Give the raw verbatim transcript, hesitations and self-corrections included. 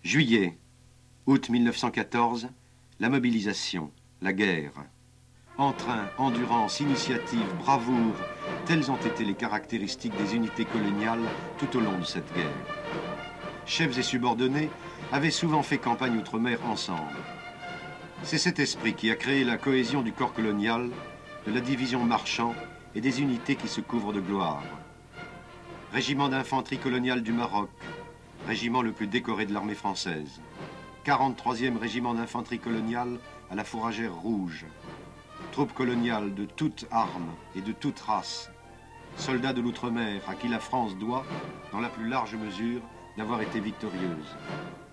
Juillet, août mille neuf cent quatorze, la mobilisation, la guerre. Entrain, endurance, initiative, bravoure, telles ont été les caractéristiques des unités coloniales tout au long de cette guerre. Chefs et subordonnés avaient souvent fait campagne outre-mer ensemble. C'est cet esprit qui a créé la cohésion du corps colonial, de la division marchand et des unités qui se couvrent de gloire. Régiment d'infanterie coloniale du Maroc, régiment le plus décoré de l'armée française. quarante-troisième régiment d'infanterie coloniale à la fourragère rouge. Troupes coloniales de toutes armes et de toutes races. Soldats de l'outre-mer à qui la France doit, dans la plus large mesure, d'avoir été victorieuse.